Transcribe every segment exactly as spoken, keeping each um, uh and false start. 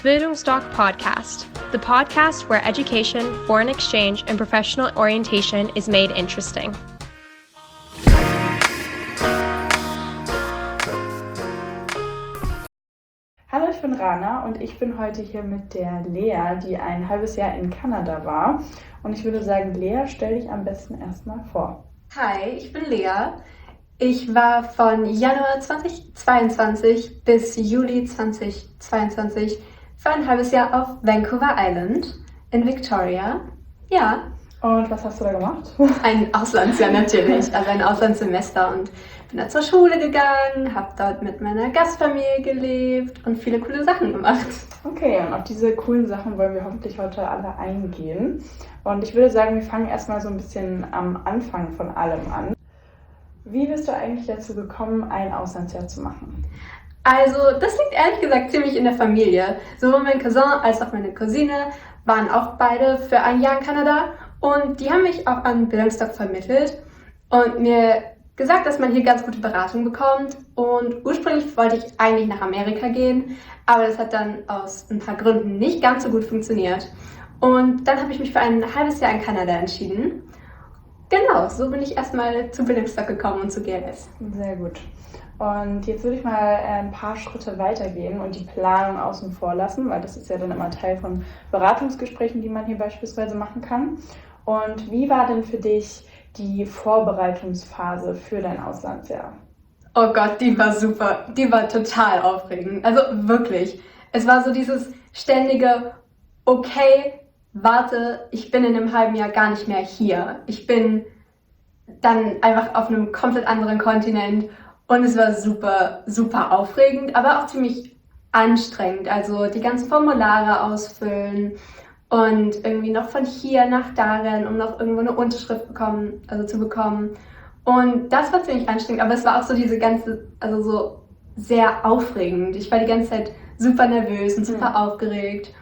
Bildungsdoc Podcast, the podcast where education, foreign exchange, and professional orientation is made interesting. Hallo, ich bin Rana und ich bin heute hier mit der Lea, die ein halbes Jahr in Kanada war. Und ich würde sagen, Lea, stell dich am besten erstmal vor. Hi, ich bin Lea. Ich war von Januar zweitausendzweiundzwanzig bis Juli zweitausendzweiundzwanzig für ein halbes Jahr auf Vancouver Island in Victoria. Ja. Und was hast du da gemacht? Ein Auslandsjahr natürlich, also ein Auslandssemester, und bin da zur Schule gegangen, habe dort mit meiner Gastfamilie gelebt und viele coole Sachen gemacht. Okay, und auf diese coolen Sachen wollen wir hoffentlich heute alle eingehen. Und ich würde sagen, wir fangen erstmal so ein bisschen am Anfang von allem an. Wie bist du eigentlich dazu gekommen, ein Auslandsjahr zu machen? Also, das liegt ehrlich gesagt ziemlich in der Familie. Sowohl mein Cousin als auch meine Cousine waren auch beide für ein Jahr in Kanada und die haben mich auch an Bildungsdoc vermittelt und mir gesagt, dass man hier ganz gute Beratung bekommt. Und ursprünglich wollte ich eigentlich nach Amerika gehen, aber das hat dann aus ein paar Gründen nicht ganz so gut funktioniert. Und dann habe ich mich für ein halbes Jahr in Kanada entschieden. Genau, so bin ich erstmal zu Bildungsdoc gekommen und zu G L S. Sehr gut. Und jetzt würde ich mal ein paar Schritte weitergehen und die Planung außen vor lassen, weil das ist ja dann immer Teil von Beratungsgesprächen, die man hier beispielsweise machen kann. Und wie war denn für dich die Vorbereitungsphase für dein Auslandsjahr? Oh Gott, die war super. Die war total aufregend. Also wirklich. Es war so dieses ständige, okay, warte, ich bin in einem halben Jahr gar nicht mehr hier. Ich bin dann einfach auf einem komplett anderen Kontinent. Und es war super, super aufregend, aber auch ziemlich anstrengend. Also die ganzen Formulare ausfüllen und irgendwie noch von hier nach da rennen, um noch irgendwo eine Unterschrift bekommen, also zu bekommen. Und das war ziemlich anstrengend, aber es war auch so diese ganze, also so sehr aufregend. Ich war die ganze Zeit super nervös und super mhm. aufgeregt.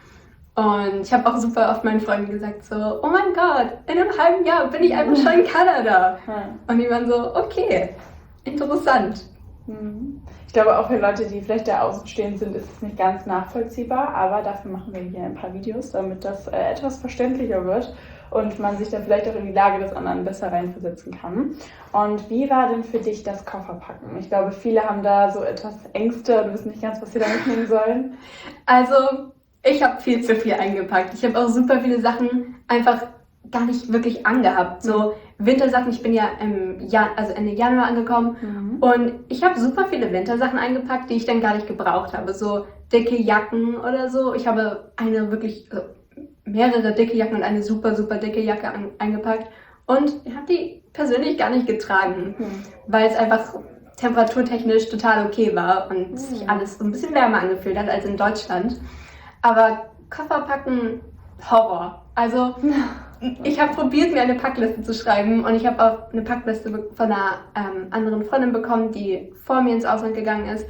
Und ich habe auch super oft meinen Freunden gesagt so, oh mein Gott, in einem halben Jahr bin ich einfach schon in Kanada. Mhm. Und die waren so, okay. Interessant. Ich glaube, auch für Leute, die vielleicht da außenstehend sind, ist es nicht ganz nachvollziehbar, aber dafür machen wir hier ein paar Videos, damit das äh, etwas verständlicher wird und man sich dann vielleicht auch in die Lage des anderen besser reinversetzen kann. Und wie war denn für dich das Kofferpacken? Ich glaube, viele haben da so etwas Ängste und wissen nicht ganz, was sie da mitnehmen sollen. Also, ich habe viel zu viel eingepackt. Ich habe auch super viele Sachen einfach gar nicht wirklich angehabt. So Wintersachen, ich bin ja im Jan- also Ende Januar angekommen mhm. und ich habe super viele Wintersachen eingepackt, die ich dann gar nicht gebraucht habe. So dicke Jacken oder so. Ich habe eine wirklich, also mehrere dicke Jacken und eine super, super dicke Jacke an- eingepackt und ich habe die persönlich gar nicht getragen, mhm. weil es einfach temperaturtechnisch total okay war und mhm. sich alles so ein bisschen wärmer angefühlt hat als in Deutschland. Aber Kofferpacken, Horror. Also ich habe probiert, mir eine Packliste zu schreiben und ich habe auch eine Packliste von einer ähm, anderen Freundin bekommen, die vor mir ins Ausland gegangen ist.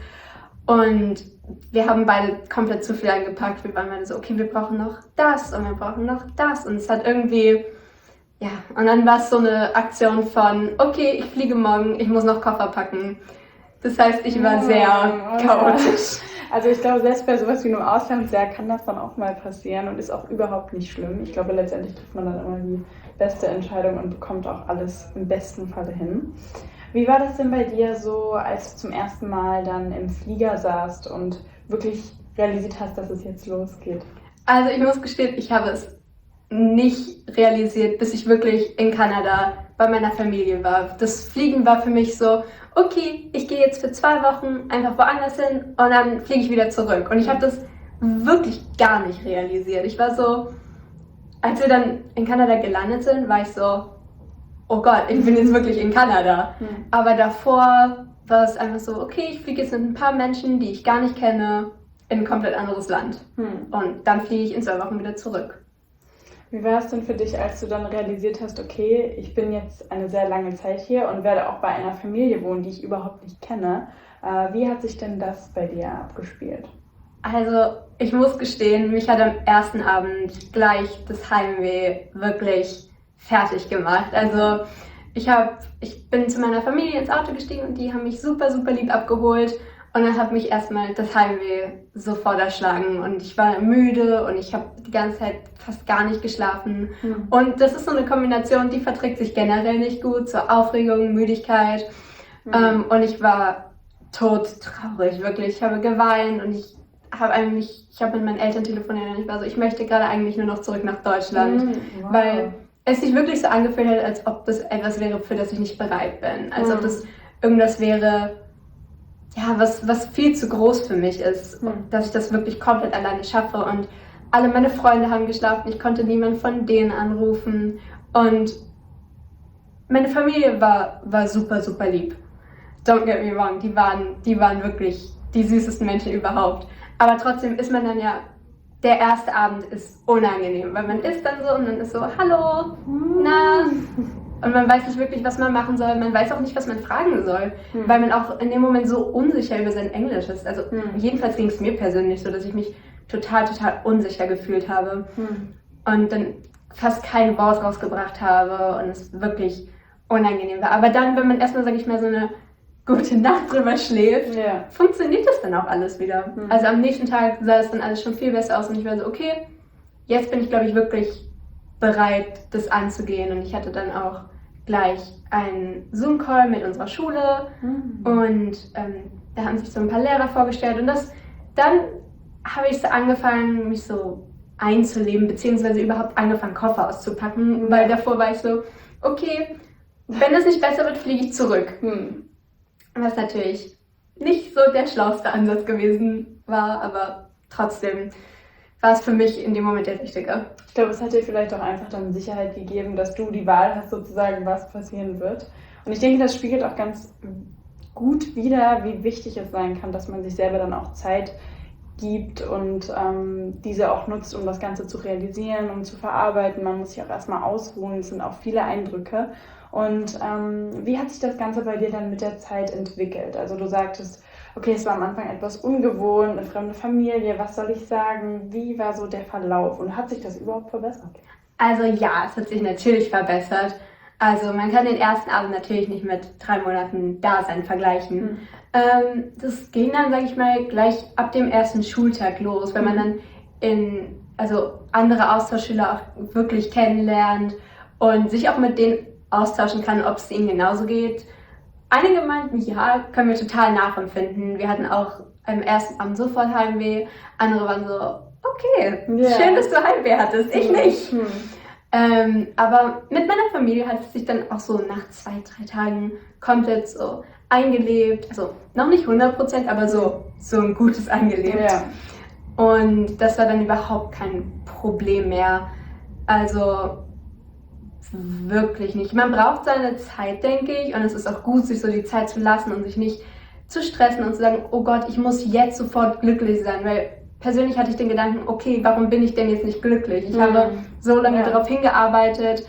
Und wir haben beide komplett zu viel eingepackt. Wir waren beide so, okay, wir brauchen noch das und wir brauchen noch das. Und es hat irgendwie, ja, und dann war es so eine Aktion von, okay, ich fliege morgen, ich muss noch Koffer packen. Das heißt, ich war sehr chaotisch. Also ich glaube, selbst bei sowas wie einem Auslandsjahr kann das dann auch mal passieren und ist auch überhaupt nicht schlimm. Ich glaube, letztendlich trifft man dann immer die beste Entscheidung und bekommt auch alles im besten Falle hin. Wie war das denn bei dir so, als du zum ersten Mal dann im Flieger saßt und wirklich realisiert hast, dass es jetzt losgeht? Also ich muss gestehen, ich habe es nicht realisiert, bis ich wirklich in Kanada bei meiner Familie war. Das Fliegen war für mich so, okay, ich gehe jetzt für zwei Wochen einfach woanders hin und dann fliege ich wieder zurück. Und ich habe das wirklich gar nicht realisiert. Ich war so, als wir dann in Kanada gelandet sind, war ich so, oh Gott, ich bin jetzt wirklich in Kanada. Mhm. Aber davor war es einfach so, okay, ich fliege jetzt mit ein paar Menschen, die ich gar nicht kenne, in ein komplett anderes Land. Mhm. Und dann fliege ich in zwei Wochen wieder zurück. Wie war es denn für dich, als du dann realisiert hast, okay, ich bin jetzt eine sehr lange Zeit hier und werde auch bei einer Familie wohnen, die ich überhaupt nicht kenne. Äh, wie hat sich denn das bei dir abgespielt? Also ich muss gestehen, mich hat am ersten Abend gleich das Heimweh wirklich fertig gemacht. Also ich, hab, ich bin zu meiner Familie ins Auto gestiegen und die haben mich super, super lieb abgeholt. Und dann hat mich erstmal das Heimweh sofort erschlagen und ich war müde und ich habe die ganze Zeit fast gar nicht geschlafen. Mhm. Und das ist so eine Kombination, die verträgt sich generell nicht gut, so Aufregung, Müdigkeit. Mhm. Ähm, und ich war todtraurig, wirklich. Ich habe geweint und ich habe eigentlich, ich habe mit meinen Eltern telefoniert und ich war so, ich möchte gerade eigentlich nur noch zurück nach Deutschland, mhm. wow. weil es sich wirklich so angefühlt hat, als ob das etwas wäre, für das ich nicht bereit bin. Als mhm. ob das irgendwas wäre, ja, was, was viel zu groß für mich ist, mhm. dass ich das wirklich komplett alleine schaffe. Und alle meine Freunde haben geschlafen, ich konnte niemanden von denen anrufen. Und meine Familie war, war super, super lieb. Don't get me wrong, die waren, die waren wirklich die süßesten Menschen überhaupt. Aber trotzdem ist man dann ja, der erste Abend ist unangenehm, weil man ist dann so und dann ist so, hallo, na... Und man weiß nicht wirklich, was man machen soll. Man weiß auch nicht, was man fragen soll, hm. weil man auch in dem Moment so unsicher über sein Englisch ist. Also hm. jedenfalls ging es mir persönlich so, dass ich mich total, total unsicher gefühlt habe hm. und dann fast kein Wort rausgebracht habe und es wirklich unangenehm war. Aber dann, wenn man erstmal, sag ich mal, so eine gute Nacht drüber schläft, ja. funktioniert das dann auch alles wieder. Hm. Also am nächsten Tag sah es dann alles schon viel besser aus und ich war so, okay, jetzt bin ich, glaube ich, wirklich bereit, das anzugehen. Und ich hatte dann auch gleich einen Zoom-Call mit unserer Schule mhm. und ähm, da haben sich so ein paar Lehrer vorgestellt und das, dann habe ich so angefangen, mich so einzuleben, beziehungsweise überhaupt angefangen, Koffer auszupacken, mhm. weil davor war ich so, okay, wenn das nicht besser wird, fliege ich zurück. Mhm. Was natürlich nicht so der schlauste Ansatz gewesen war, aber trotzdem war es für mich in dem Moment der richtige. Ich glaube, es hat dir vielleicht auch einfach dann Sicherheit gegeben, dass du die Wahl hast, sozusagen, was passieren wird. Und ich denke, das spiegelt auch ganz gut wider, wie wichtig es sein kann, dass man sich selber dann auch Zeit gibt und ähm, diese auch nutzt, um das Ganze zu realisieren und zu verarbeiten. Man muss sich auch erstmal ausruhen, es sind auch viele Eindrücke. Und ähm, wie hat sich das Ganze bei dir dann mit der Zeit entwickelt? Also du sagtest, okay, es war am Anfang etwas ungewohnt, eine fremde Familie, was soll ich sagen? Wie war so der Verlauf und hat sich das überhaupt verbessert? Also ja, es hat sich natürlich verbessert. Also man kann den ersten Abend natürlich nicht mit drei Monaten Dasein vergleichen. Mhm. Ähm, das ging dann, sage ich mal, gleich ab dem ersten Schultag los, wenn man dann in, also andere Austauschschüler auch wirklich kennenlernt und sich auch mit denen austauschen kann, ob es ihnen genauso geht. Einige meinten, ja, können wir total nachempfinden. Wir hatten auch am ersten Abend sofort Heimweh. Andere waren so, okay, yeah. schön, dass du Heimweh hattest, ich nicht. Mhm. Ähm, aber mit meiner Familie hat es sich dann auch so nach zwei, drei Tagen komplett so eingelebt. Also noch nicht hundert Prozent, aber so, so ein gutes eingelebt. Yeah. Und das war dann überhaupt kein Problem mehr. Also wirklich nicht. Man braucht seine Zeit, denke ich, und es ist auch gut, sich so die Zeit zu lassen und sich nicht zu stressen und zu sagen, oh Gott, ich muss jetzt sofort glücklich sein, weil persönlich hatte ich den Gedanken, okay, warum bin ich denn jetzt nicht glücklich? Ich mhm. habe so lange ja. darauf hingearbeitet,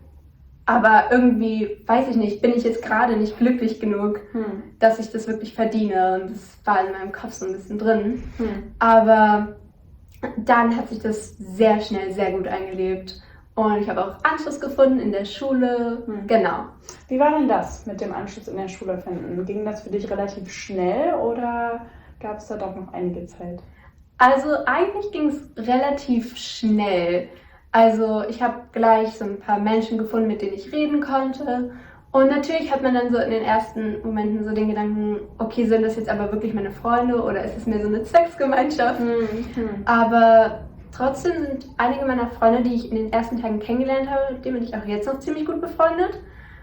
aber irgendwie, weiß ich nicht, bin ich jetzt gerade nicht glücklich genug, mhm. dass ich das wirklich verdiene, und das war in meinem Kopf so ein bisschen drin. Mhm. Aber dann hat sich das sehr schnell, sehr gut eingelebt. Und ich habe auch Anschluss gefunden in der Schule, hm. genau. Wie war denn das mit dem Anschluss in der Schule finden? Ging das für dich relativ schnell oder gab es da doch noch einige Zeit? Also eigentlich ging es relativ schnell. Also ich habe gleich so ein paar Menschen gefunden, mit denen ich reden konnte. Und natürlich hat man dann so in den ersten Momenten so den Gedanken, okay, sind das jetzt aber wirklich meine Freunde oder ist es mir so eine Zwecksgemeinschaft? Hm. Hm. Aber trotzdem sind einige meiner Freunde, die ich in den ersten Tagen kennengelernt habe, mit denen bin ich auch jetzt noch ziemlich gut befreundet.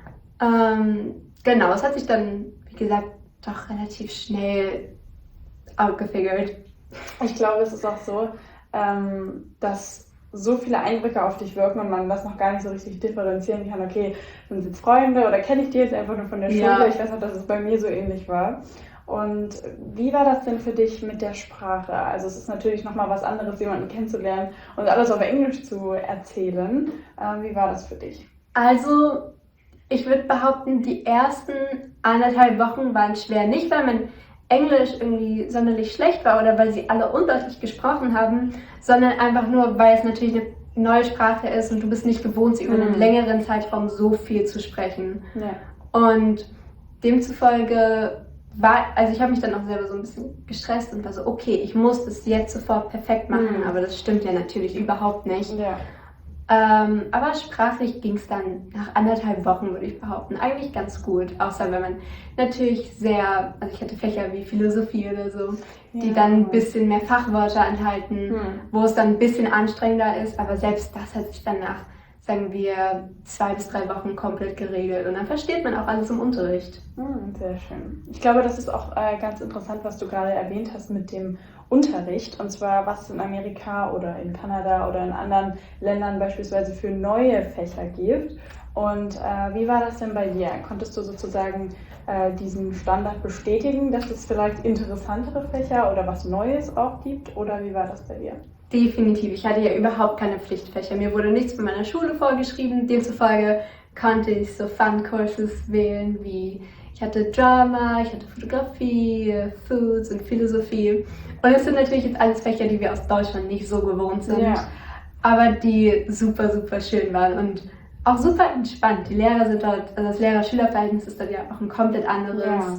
Ähm, genau, es hat sich dann, wie gesagt, doch relativ schnell outgefigert. Ich glaube, es ist auch so, ähm, dass so viele Eindrücke auf dich wirken und man das noch gar nicht so richtig differenzieren kann. Okay, sind es jetzt Freunde oder kenne ich die jetzt einfach nur von der Schule? Ja. Ich weiß noch, dass es bei mir so ähnlich war. Und wie war das denn für dich mit der Sprache? Also es ist natürlich nochmal was anderes, jemanden kennenzulernen und alles auf Englisch zu erzählen. Ähm, wie war das für dich? Also ich würde behaupten, die ersten anderthalb Wochen waren schwer. Nicht, weil mein Englisch irgendwie sonderlich schlecht war oder weil sie alle undeutlich gesprochen haben, sondern einfach nur, weil es natürlich eine neue Sprache ist und du bist nicht gewohnt, sie über einen längeren Zeitraum so viel zu sprechen. Ja. Und demzufolge war, also ich habe mich dann auch selber so ein bisschen gestresst und war so, okay, ich muss das jetzt sofort perfekt machen, Mhm. aber das stimmt ja natürlich überhaupt nicht. Ja. Ähm, aber sprachlich ging es dann nach anderthalb Wochen, würde ich behaupten, eigentlich ganz gut. Außer wenn man natürlich sehr, also ich hatte Fächer wie Philosophie oder so, die Ja. dann ein bisschen mehr Fachwörter enthalten, Hm. wo es dann ein bisschen anstrengender ist. Aber selbst das hat sich dann nach, sagen wir, zwei bis drei Wochen komplett geregelt. Und dann versteht man auch alles im Unterricht. Hm, sehr schön. Ich glaube, das ist auch äh, ganz interessant, was du gerade erwähnt hast mit dem Unterricht. Und zwar, was es in Amerika oder in Kanada oder in anderen Ländern beispielsweise für neue Fächer gibt. Und äh, wie war das denn bei dir? Konntest du sozusagen äh, diesen Standard bestätigen, dass es vielleicht interessantere Fächer oder was Neues auch gibt? Oder wie war das bei dir? Definitiv. Ich hatte ja überhaupt keine Pflichtfächer. Mir wurde nichts von meiner Schule vorgeschrieben. Demzufolge konnte ich so Fun-Courses wählen, wie ich hatte Drama, ich hatte Fotografie, Foods und Philosophie. Und es sind natürlich jetzt alles Fächer, die wir aus Deutschland nicht so gewohnt sind, Ja. aber die super, super schön waren und auch super entspannt. Die Lehrer sind dort, also das Lehrer-Schüler-Verhältnis ist dort ja auch ein komplett anderes. Ja.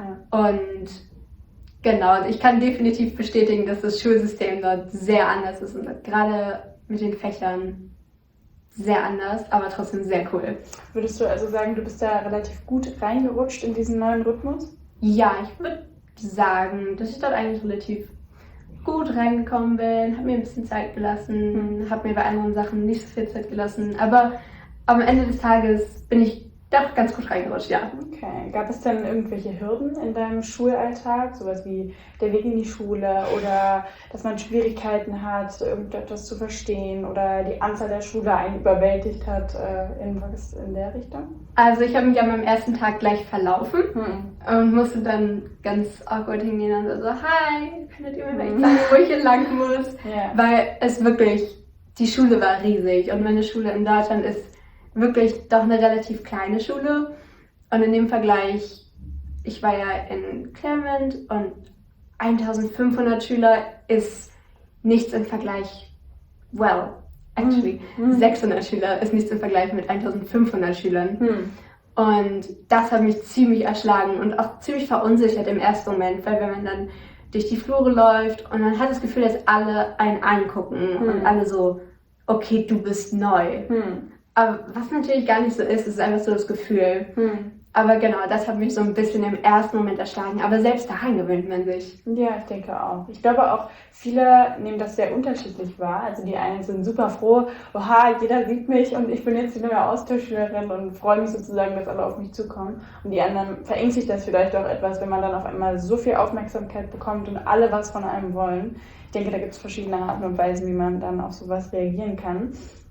Und genau, ich kann definitiv bestätigen, dass das Schulsystem dort sehr anders ist und gerade mit den Fächern sehr anders, aber trotzdem sehr cool. Würdest du also sagen, du bist da relativ gut reingerutscht in diesen neuen Rhythmus? Ja, ich würde sagen, dass ich dort eigentlich relativ gut reingekommen bin, habe mir ein bisschen Zeit gelassen, Mhm. habe mir bei anderen Sachen nicht so viel Zeit gelassen, aber am Ende des Tages bin ich doch ganz gut reingerutscht, ja. Okay. Gab es denn irgendwelche Hürden in deinem Schulalltag? Sowas wie der Weg in die Schule oder dass man Schwierigkeiten hat, irgendetwas zu verstehen oder die Anzahl der Schüler einen überwältigt hat, äh, irgendwas in der Richtung? Also ich habe mich an meinem ersten Tag gleich verlaufen Hm. und musste dann ganz awkward hingehen und so, hi, könntet ihr mir vielleicht sagen, wo ich hier lang muss? Ja. Weil es wirklich, die Schule war riesig und meine Schule in Deutschland ist wirklich doch eine relativ kleine Schule. Und in dem Vergleich, ich war ja in Claremont und eintausendfünfhundert Schüler ist nichts im Vergleich, well, actually, Mhm. sechshundert Schüler ist nichts im Vergleich mit eintausendfünfhundert Schülern. Hm. Und das hat mich ziemlich erschlagen und auch ziemlich verunsichert im ersten Moment, weil wenn man dann durch die Flure läuft und man hat das Gefühl, dass alle einen angucken Hm. und alle so, okay, du bist neu. Hm. Aber was natürlich gar nicht so ist, ist einfach so das Gefühl. Hm. Aber genau, das hat mich so ein bisschen im ersten Moment erschlagen. Aber selbst daran gewöhnt man sich. Ja, ich denke auch. Ich glaube auch, viele nehmen das sehr unterschiedlich wahr. Also die einen sind super froh, oha, jeder sieht mich und ich bin jetzt die neue Austauschschülerin und freue mich sozusagen, dass alle auf mich zukommen. Und die anderen verängstigt das vielleicht auch etwas, wenn man dann auf einmal so viel Aufmerksamkeit bekommt und alle was von einem wollen. Ich denke, da gibt es verschiedene Arten und Weisen, wie man dann auf sowas reagieren kann.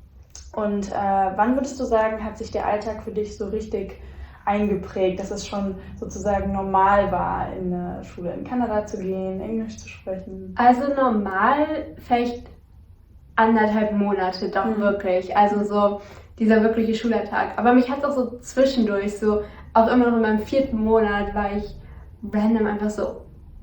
Und äh, wann würdest du sagen, hat sich der Alltag für dich so richtig eingeprägt, dass es schon sozusagen normal war, in eine Schule in Kanada zu gehen, Englisch zu sprechen? Also normal vielleicht anderthalb Monate, doch Mhm. wirklich. Also so dieser wirkliche Schulalltag. Aber mich hat es auch so zwischendurch, so auch immer noch in meinem vierten Monat war ich random einfach so,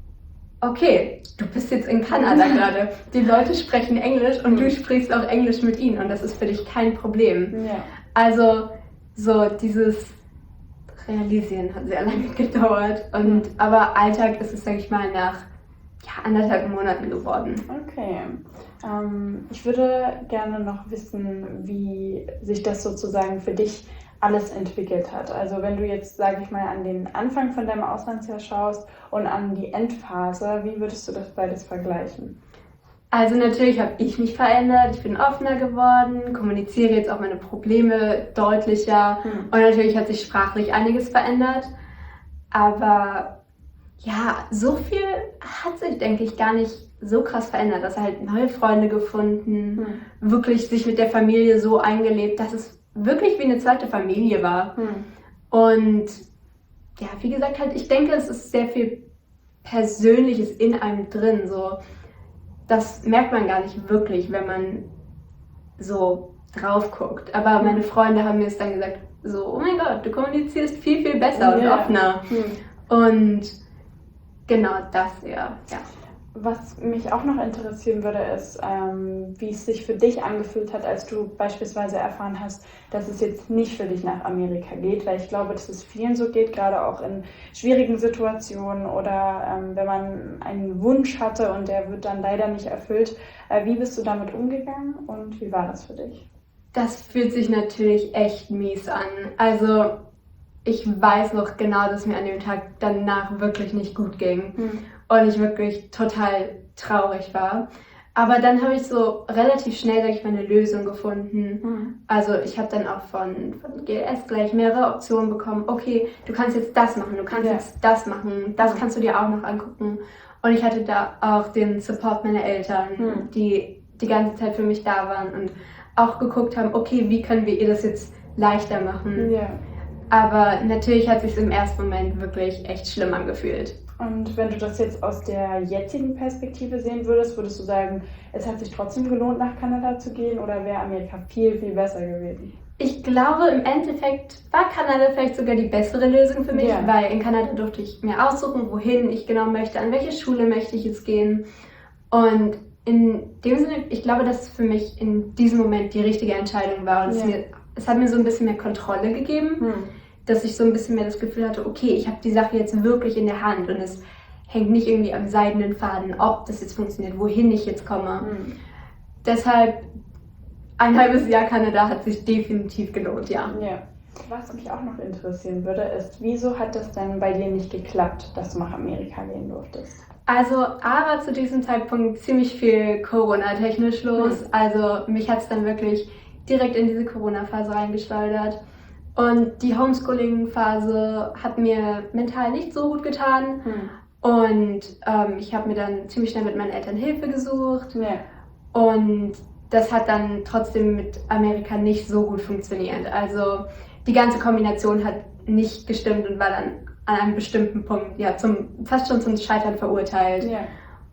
okay, du bist jetzt in Kanada gerade. Die Leute sprechen Englisch und Mhm. du sprichst auch Englisch mit ihnen und das ist für dich kein Problem. Ja. Also so dieses Realisieren hat sehr lange gedauert. Und, aber Alltag ist es, sag ich mal, nach ja, anderthalb Monaten geworden. Okay. Ähm, ich würde gerne noch wissen, wie sich das sozusagen für dich alles entwickelt hat. Also wenn du jetzt, sage ich mal, an den Anfang von deinem Auslandsjahr schaust und an die Endphase, wie würdest du das beides vergleichen? Also natürlich habe ich mich verändert, ich bin offener geworden, kommuniziere jetzt auch meine Probleme deutlicher Hm. und natürlich hat sich sprachlich einiges verändert. Aber ja, so viel hat sich, denke ich, gar nicht so krass verändert. Dass halt neue Freunde gefunden, Hm. wirklich sich mit der Familie so eingelebt, dass es wirklich wie eine zweite Familie war. Hm. Und ja, wie gesagt, halt, ich denke, es ist sehr viel Persönliches in einem drin. So, das merkt man gar nicht wirklich, wenn man so drauf guckt. Aber meine Freunde haben mir es dann gesagt, so, oh mein Gott, du kommunizierst viel, viel besser und Ja. offener. Hm. Und genau das, ja. ja. Was mich auch noch interessieren würde, ist, ähm, wie es sich für dich angefühlt hat, als du beispielsweise erfahren hast, dass es jetzt nicht für dich nach Amerika geht, weil ich glaube, dass es vielen so geht, gerade auch in schwierigen Situationen oder ähm, wenn man einen Wunsch hatte und der wird dann leider nicht erfüllt. Äh, wie bist du damit umgegangen und wie war das für dich? Das fühlt sich natürlich echt mies an. Also ich weiß noch genau, dass mir an dem Tag danach wirklich nicht gut ging. Hm. Und ich wirklich total traurig war. Aber dann habe ich so relativ schnell, sag ich mal, eine Lösung gefunden. Mhm. Also ich habe dann auch von, von G L S gleich mehrere Optionen bekommen. Okay, du kannst jetzt das machen, du kannst ja. jetzt das machen, das mhm. kannst du dir auch noch angucken. Und ich hatte da auch den Support meiner Eltern, mhm. die die ganze Zeit für mich da waren und auch geguckt haben, okay, wie können wir ihr das jetzt leichter machen. Ja. Aber natürlich hat es sich im ersten Moment wirklich echt schlimm angefühlt. Und wenn du das jetzt aus der jetzigen Perspektive sehen würdest, würdest du sagen, es hat sich trotzdem gelohnt, nach Kanada zu gehen oder wäre Amerika viel, viel besser gewesen? Ich glaube, im Endeffekt war Kanada vielleicht sogar die bessere Lösung für mich, ja. weil in Kanada durfte ich mir aussuchen, wohin ich genau möchte, an welche Schule möchte ich jetzt gehen. Und in dem Sinne, ich glaube, dass es für mich in diesem Moment die richtige Entscheidung war. Und ja. es, mir, es hat mir so ein bisschen mehr Kontrolle gegeben. Hm. Dass ich so ein bisschen mehr das Gefühl hatte, okay, ich habe die Sache jetzt wirklich in der Hand und es hängt nicht irgendwie am seidenen Faden, ob das jetzt funktioniert, wohin ich jetzt komme. Mhm. Deshalb, ein halbes Jahr Kanada hat sich definitiv gelohnt, ja. ja. Was mich auch noch interessieren würde, ist, wieso hat das denn bei dir nicht geklappt, dass du nach Amerika gehen durftest? Also, A war zu diesem Zeitpunkt ziemlich viel Corona-technisch los. Mhm. Also, mich hat es dann wirklich direkt in diese Corona-Phase reingeschleudert. Und die Homeschooling-Phase hat mir mental nicht so gut getan. Hm. Und ähm, ich habe mir dann ziemlich schnell mit meinen Eltern Hilfe gesucht. Ja. Und das hat dann trotzdem mit Amerika nicht so gut funktioniert. Also die ganze Kombination hat nicht gestimmt und war dann an einem bestimmten Punkt ja, zum, fast schon zum Scheitern verurteilt. Ja.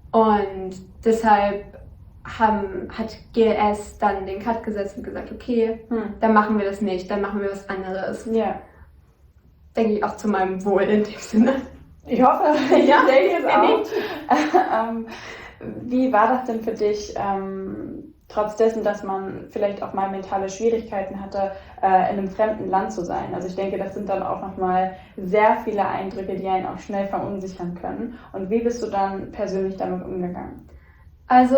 Und deshalb Haben, hat G L S dann den Cut gesetzt und gesagt, okay, hm. dann machen wir das nicht, dann machen wir was anderes. Ja. Denke ich auch zu meinem Wohl in dem Sinne. Ich hoffe, ja, ich denke es auch. ähm, wie war das denn für dich, ähm, trotz dessen, dass man vielleicht auch mal mentale Schwierigkeiten hatte, äh, in einem fremden Land zu sein? Also ich denke, das sind dann auch nochmal sehr viele Eindrücke, die einen auch schnell verunsichern können. Und wie bist du dann persönlich damit umgegangen? Also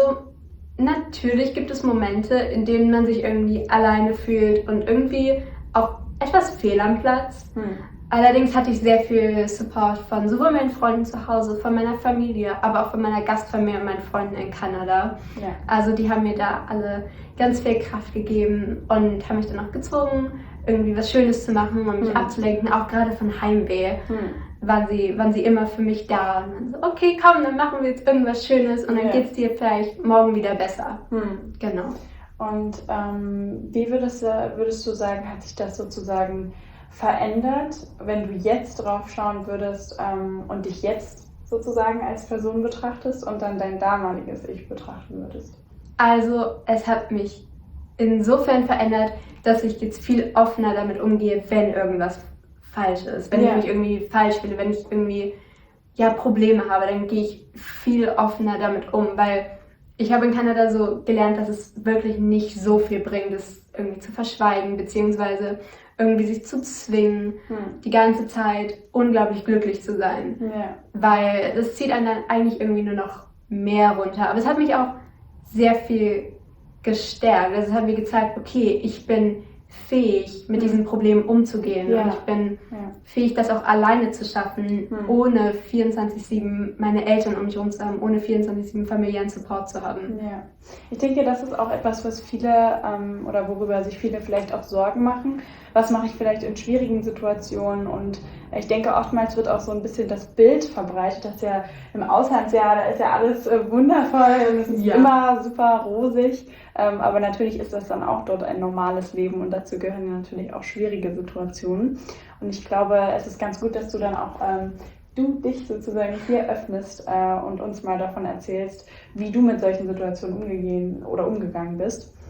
natürlich gibt es Momente, in denen man sich irgendwie alleine fühlt und irgendwie auch etwas fehl am Platz. Hm. Allerdings hatte ich sehr viel Support von sowohl meinen Freunden zu Hause, von meiner Familie, aber auch von meiner Gastfamilie und meinen Freunden in Kanada. Ja. Also die haben mir da alle ganz viel Kraft gegeben und haben mich dann auch gezwungen, irgendwie was Schönes zu machen, um mich hm. abzulenken, auch gerade von Heimweh. Hm. Waren sie, waren sie immer für mich da. Und dann so, okay, komm, dann machen wir jetzt irgendwas Schönes und dann ja. geht's dir vielleicht morgen wieder besser. Hm. Genau. Und ähm, wie würdest du, würdest du sagen, hat sich das sozusagen verändert, wenn du jetzt drauf schauen würdest ähm, und dich jetzt sozusagen als Person betrachtest und dann dein damaliges Ich betrachten würdest? Also es hat mich insofern verändert, dass ich jetzt viel offener damit umgehe, wenn irgendwas falsch ist. Wenn ja. ich mich irgendwie falsch fühle, wenn ich irgendwie ja, Probleme habe, dann gehe ich viel offener damit um, weil ich habe in Kanada so gelernt, dass es wirklich nicht so viel bringt, es irgendwie zu verschweigen, beziehungsweise irgendwie sich zu zwingen, hm. die ganze Zeit unglaublich glücklich zu sein. Ja. Weil das zieht einen dann eigentlich irgendwie nur noch mehr runter. Aber es hat mich auch sehr viel gestärkt. Also es hat mir gezeigt, okay, ich bin fähig, mit diesen Problemen umzugehen. Ja. Und ich bin ja. fähig, das auch alleine zu schaffen, hm. ohne vierundzwanzig sieben meine Eltern um mich herum zu haben, ohne vierundzwanzig sieben familiären Support zu haben. Ja. Ich denke, das ist auch etwas, was viele ähm, oder worüber sich viele vielleicht auch Sorgen machen. Was mache ich vielleicht in schwierigen Situationen? Und ich denke, oftmals wird auch so ein bisschen das Bild verbreitet, dass ja im Auslandsjahr, da ist ja alles äh, wundervoll und es ist ja. immer super rosig. Ähm, aber natürlich ist das dann auch dort ein normales Leben und dazu gehören natürlich auch schwierige Situationen. Und ich glaube, es ist ganz gut, dass du dann auch ähm, du dich sozusagen hier öffnest äh, und uns mal davon erzählst, wie du mit solchen Situationen umgegangen oder umgegangen bist.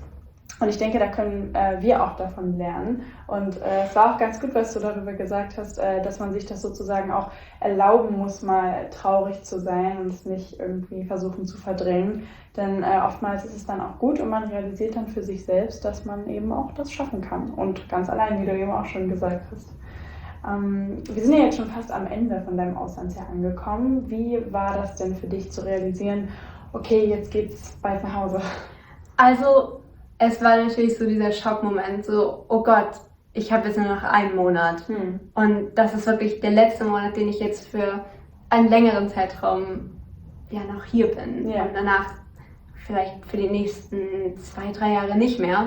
Und ich denke, da können äh, wir auch davon lernen. Und äh, es war auch ganz gut, was du darüber gesagt hast, äh, dass man sich das sozusagen auch erlauben muss, mal traurig zu sein und es nicht irgendwie versuchen zu verdrängen. Denn äh, oftmals ist es dann auch gut und man realisiert dann für sich selbst, dass man eben auch das schaffen kann. Und ganz allein, wie du eben auch schon gesagt hast. Ähm, wir sind ja jetzt schon fast am Ende von deinem Auslandsjahr angekommen. Wie war das denn für dich zu realisieren, okay, jetzt geht's bald nach Hause? Also, es war natürlich so dieser Schockmoment, so, oh Gott, ich habe jetzt nur noch einen Monat. Hm. Und das ist wirklich der letzte Monat, den ich jetzt für einen längeren Zeitraum ja noch hier bin. Ja. Und danach vielleicht für die nächsten zwei, drei Jahre nicht mehr.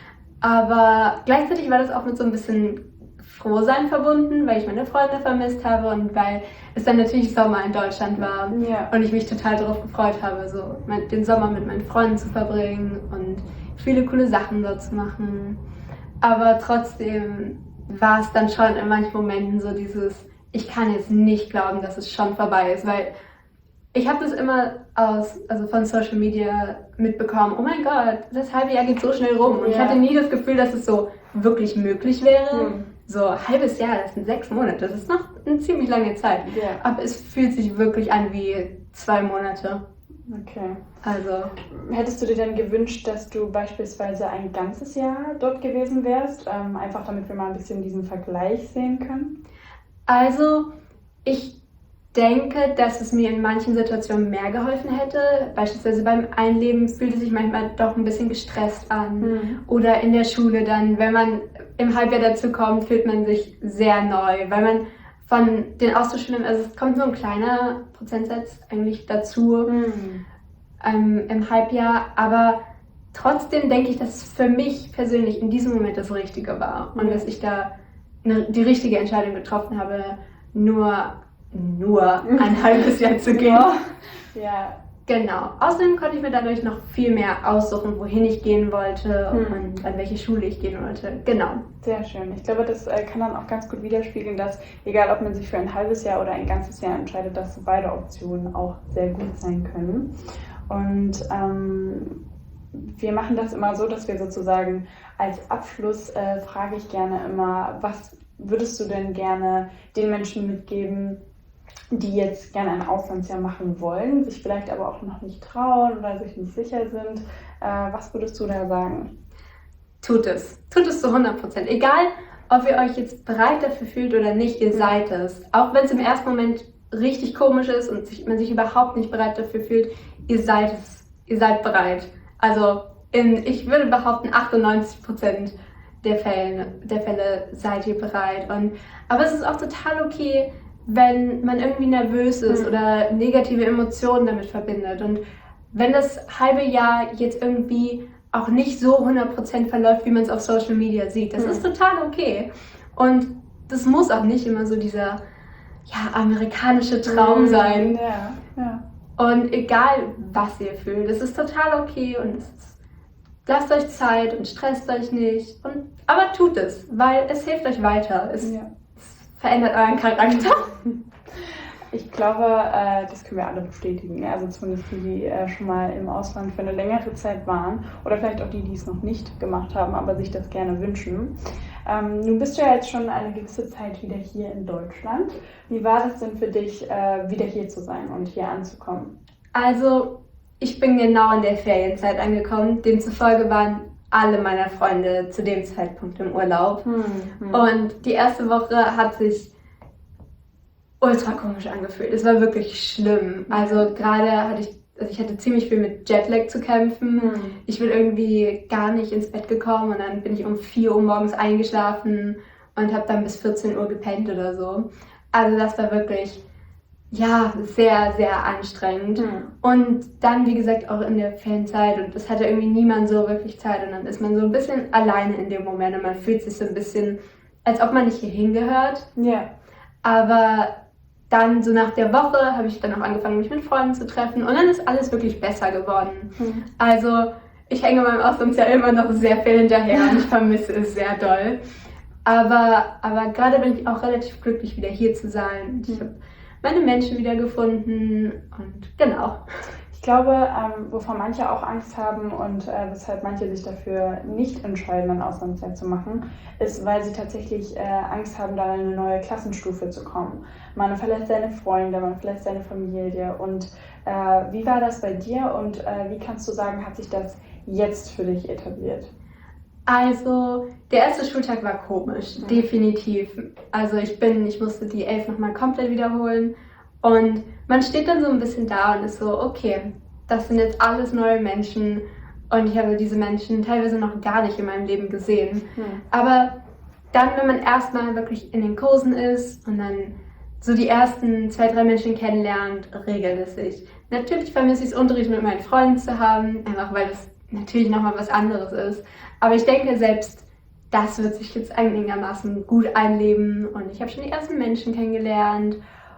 Aber gleichzeitig war das auch mit so ein bisschen Frohsein verbunden, weil ich meine Freunde vermisst habe und weil es dann natürlich Sommer in Deutschland war. Ja. Und ich mich total darauf gefreut habe, so den Sommer mit meinen Freunden zu verbringen und viele coole Sachen dort zu machen. Aber trotzdem war es dann schon in manchen Momenten so dieses, ich kann jetzt nicht glauben, dass es schon vorbei ist, weil ich habe das immer aus, also von Social Media mitbekommen, oh mein Gott, das halbe Jahr geht so schnell rum. Und Ja. ich hatte nie das Gefühl, dass es so wirklich möglich wäre. Hm. So ein halbes Jahr, das sind sechs Monate, das ist noch eine ziemlich lange Zeit. Ja. Aber es fühlt sich wirklich an wie zwei Monate. Okay. Also, Hättest du dir denn gewünscht, dass du beispielsweise ein ganzes Jahr dort gewesen wärst? Ähm, einfach damit wir mal ein bisschen diesen Vergleich sehen können. also ich denke, dass es mir in manchen Situationen mehr geholfen hätte. Beispielsweise beim Einleben fühlt es sich manchmal doch ein bisschen gestresst an. Mhm. Oder in der Schule dann, wenn man im Halbjahr dazu kommt, fühlt man sich sehr neu. Weil man von den Austauschschülern, also es kommt nur ein kleiner Prozentsatz eigentlich dazu Mhm. ähm, im Halbjahr. Aber trotzdem denke ich, dass es für mich persönlich in diesem Moment das Richtige war. Und Mhm. dass ich da eine, die richtige Entscheidung getroffen habe, nur nur ein halbes Jahr zu gehen. Ja. Ja. Genau. Außerdem konnte ich mir dadurch noch viel mehr aussuchen, wohin ich gehen wollte Hm. und an welche Schule ich gehen wollte. Genau. Sehr schön. Ich glaube, das äh, kann dann auch ganz gut widerspiegeln, dass, egal ob man sich für ein halbes Jahr oder ein ganzes Jahr entscheidet, dass beide Optionen auch sehr gut sein können. Und ähm, wir machen das immer so, dass wir sozusagen als Abschluss äh, frage ich gerne immer, was würdest du denn gerne den Menschen mitgeben, die jetzt gerne ein Auslandsjahr machen wollen, sich vielleicht aber auch noch nicht trauen oder sich nicht sicher sind. Äh, was würdest du da sagen? Tut es. Tut es zu hundert Prozent. Egal, ob ihr euch jetzt bereit dafür fühlt oder nicht, ihr seid es. Auch wenn es im ersten Moment richtig komisch ist und sich, man sich überhaupt nicht bereit dafür fühlt, ihr seid es. Ihr seid bereit. Also in, ich würde behaupten, achtundneunzig Prozent der Fälle, der Fälle seid ihr bereit. Und, aber es ist auch total okay, wenn man irgendwie nervös ist Mhm. oder negative Emotionen damit verbindet. Und wenn das halbe Jahr jetzt irgendwie auch nicht so hundert Prozent verläuft, wie man es auf Social Media sieht, das Mhm. ist total okay. Und das muss auch nicht immer so dieser ja, amerikanische Traum sein. Ja, ja. Und egal, was ihr fühlt, es ist total okay und es ist, lasst euch Zeit und stresst euch nicht. Und, aber tut es, weil es hilft euch weiter. Es, Ja. es verändert euren Charakter. Ich glaube, äh, das können wir alle bestätigen. Also zumindest die, die äh, schon mal im Ausland für eine längere Zeit waren oder vielleicht auch die, die es noch nicht gemacht haben, aber sich das gerne wünschen. Ähm, nun bist du ja jetzt schon eine gewisse Zeit wieder hier in Deutschland. Wie war das denn für dich, äh, wieder hier zu sein und hier anzukommen? Also, ich bin genau in der Ferienzeit angekommen. Demzufolge waren alle meiner Freunde zu dem Zeitpunkt im Urlaub. Hm. Und die erste Woche hat sich ultra komisch angefühlt. Es war wirklich schlimm. Also gerade hatte ich, also ich hatte ziemlich viel mit Jetlag zu kämpfen. Hm. Ich bin irgendwie gar nicht ins Bett gekommen und dann bin ich um vier Uhr morgens eingeschlafen und habe dann bis vierzehn Uhr gepennt oder so. Also das war wirklich, ja, sehr, sehr anstrengend. Hm. Und dann, wie gesagt, auch in der Ferienzeit und es hatte irgendwie niemand so wirklich Zeit und dann ist man so ein bisschen alleine in dem Moment und man fühlt sich so ein bisschen, als ob man nicht hier hingehört. Ja. Aber dann so nach der Woche habe ich dann auch angefangen, mich mit Freunden zu treffen und dann ist alles wirklich besser geworden. Hm. Also ich hänge meinem Auslandsjahr immer noch sehr viel hinterher und ich vermisse es sehr doll. Aber, aber gerade bin ich auch relativ glücklich, wieder hier zu sein. Und ich habe meine Menschen wieder gefunden und genau. Ich Ich glaube, ähm, wovor manche auch Angst haben und äh, weshalb manche sich dafür nicht entscheiden, ein Auslandsjahr zu machen, ist, weil sie tatsächlich äh, Angst haben, da in eine neue Klassenstufe zu kommen. Man verlässt seine Freunde, man verlässt seine Familie. Und äh, wie war das bei dir und äh, wie kannst du sagen, hat sich das jetzt für dich etabliert? Also, der erste Schultag war komisch, mhm. definitiv. Also ich bin, ich musste die elf nochmal komplett wiederholen und man steht dann so ein bisschen da und ist so, okay, das sind jetzt alles neue Menschen und ich habe diese Menschen teilweise noch gar nicht in meinem Leben gesehen. Mhm. Aber dann, wenn man erstmal wirklich in den Kursen ist und dann so die ersten zwei, drei Menschen kennenlernt, regelt es sich. Natürlich vermisse ich es, Unterricht mit meinen Freunden zu haben, einfach weil es natürlich nochmal was anderes ist. Aber ich denke, selbst das wird sich jetzt einigermaßen gut einleben und ich habe schon die ersten Menschen kennengelernt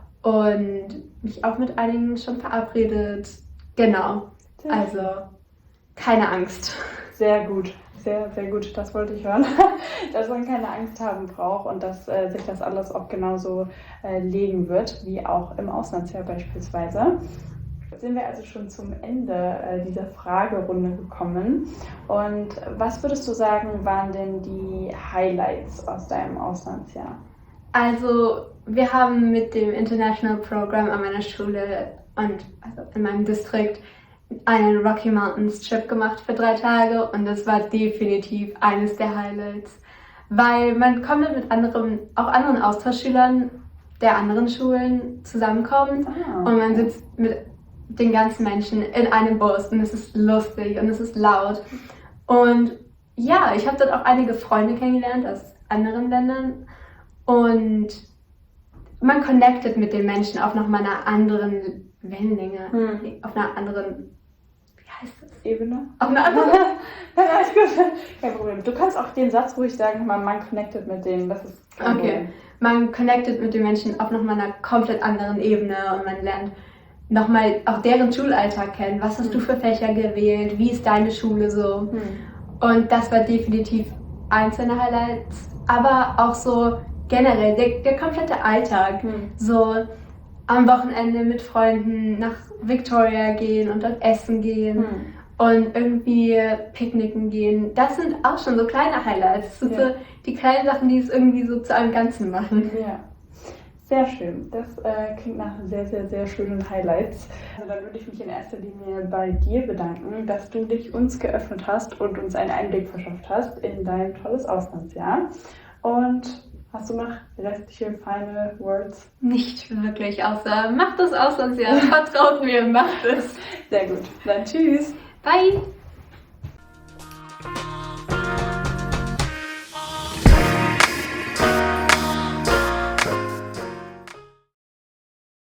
und mich auch mit einigen schon verabredet. Genau, also keine Angst. Sehr gut, sehr, sehr gut, das wollte ich hören, dass man keine Angst haben braucht und dass äh, sich das alles auch genauso äh, legen wird, wie auch im Auslandsjahr beispielsweise. Jetzt sind wir also schon zum Ende äh, dieser Fragerunde gekommen. Und was würdest du sagen, waren denn die Highlights aus deinem Auslandsjahr? Also, wir haben mit dem International Program an meiner Schule und also in meinem Distrikt einen Rocky Mountains Trip gemacht für drei Tage und das war definitiv eines der Highlights, weil man kommt dann mit anderen, auch anderen Austauschschülern der anderen Schulen zusammenkommt ah, und man sitzt mit den ganzen Menschen in einem Bus und es ist lustig und es ist laut. Und ja, ich habe dort auch einige Freunde kennengelernt aus anderen Ländern und man connectet mit den Menschen auf nochmal einer anderen Wellenlänge, hm. auf einer anderen, wie heißt das? Ebene? Auf einer anderen. Ja, ist gut. Kein Problem. Du kannst auch den Satz ruhig sagen, man, man connectet mit denen, das ist kein Okay. Problem. Man connectet mit den Menschen auf nochmal einer komplett anderen Ebene und man lernt nochmal auch deren Schulalltag kennen. Was hast mhm. du für Fächer gewählt? Wie ist deine Schule so? Mhm. Und das war definitiv einzelne Highlights, aber auch so generell der, der komplette Alltag. Mhm. So am Wochenende mit Freunden nach Victoria gehen und dort essen gehen mhm. und irgendwie picknicken gehen. Das sind auch schon so kleine Highlights. Das sind ja. so die kleinen Sachen, die es irgendwie so zu einem Ganzen machen. Ja. Sehr schön. Das äh, klingt nach sehr, sehr, sehr schönen Highlights. Also dann würde ich mich in erster Linie bei dir bedanken, dass du dich uns geöffnet hast und uns einen Einblick verschafft hast in dein tolles Auslandsjahr. Und hast du noch restliche final Words? Nicht wirklich, außer macht das Auslandsjahr. Vertraut mir, macht es. Sehr gut. Dann tschüss. Bye.